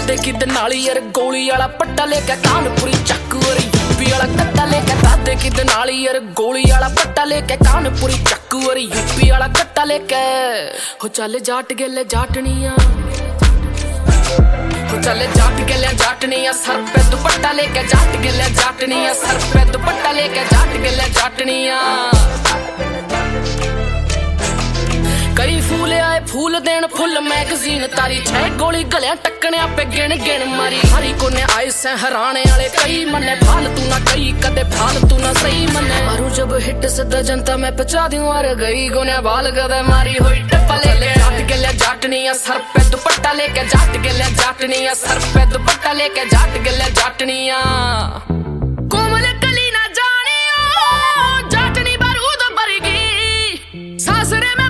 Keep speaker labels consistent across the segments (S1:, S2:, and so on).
S1: दादे की दनाली यार गोली वाला पट्टा लेके कानपुरी चक्कू और यूपी वाला कट्टा लेके दादे की दनाली यार गोली वाला पट्टा लेके कानपुरी चक्कू और यूपी वाला कट्टा लेके हो चल जाट गेले जाटनिया हो चल जाट गेले जाटनिया सर पे दुपट्टा लेके जाट गेले जाटनिया सर पे दुपट्टा लेके जाट गेले जाटनिया कई फूल आए फूल देन फुल मैगजीन तारी छह गोली गलियां टक्कने पे गिन गिन मारी हरी कोने आए से हराने वाले कई मने फालतू ना कई कदे फालतू ना सही मने मारू जब हिट सिद्ध जनता में पचा दूं और गई गोने बाल गदे मारी हुई टप्पा लेके जाट गेले जाटनिया सर पे दुपट्टा लेके जाट गेले जाटनिया सर पे दुपट्टा लेके जाट गेले जाटनिया कोमल कली ना जानियो जाटनी बारूद भरगी सासरे में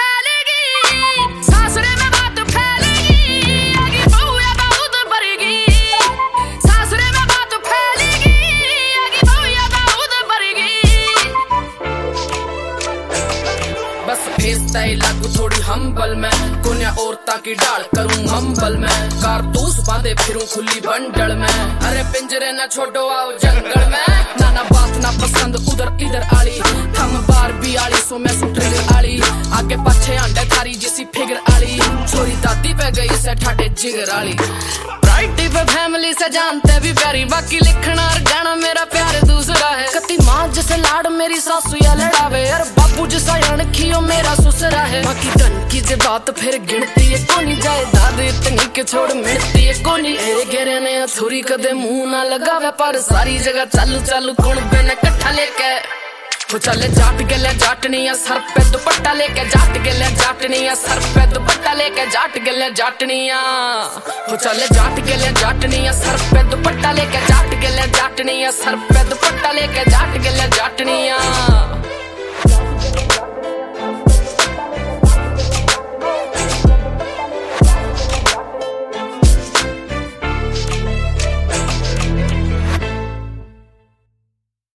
S1: लागू थोड़ी हम्बल में कोन्या औरता की डाल करूं हम्बल में कारतूस बांधे फिरूं खुली बंडल में अरे पिंजरे ना छोड़ो आओ जंगल में नाना बात ना पसंद उधर इधर आली हम बार भी आली सो मैं ट्रिगर आली आगे पाछे आंडे थारी जिसी फिगर आली छोरी दादी पे गई से ठाटे जिगर आली प्राइटी पे फैमिली से जानते भी प्यारी बाकी लिखना और गाना मेरा प्यार दूसरा है कती माँ जैसे लाड़ मेरी सासू या लड़ावे यार बापू जैसा अणखियो मेरा ससुरा है बाकी धन की जे बात फिर गिनती है कोनी जायदाद इतनी के छोड़ मिलती है कोनी एरे घेरे ने थोड़ी कदे मुंह ना लगावे पर सारी जगह चालू चालू कौन बेने कट्ठा लेके हो चले जाट गेले जाटनिया सर पे दुपट्टा लेके जाट गेले जाटनिया सर पे दुपट्टा लेके जाट गेले जाटनिया हो चले जाट गेले जाटनिया सर पे दुपट्टा लेके जाट गेले जाटनिया सर पे दुपट्टा लेके जाट गेले जाटनिया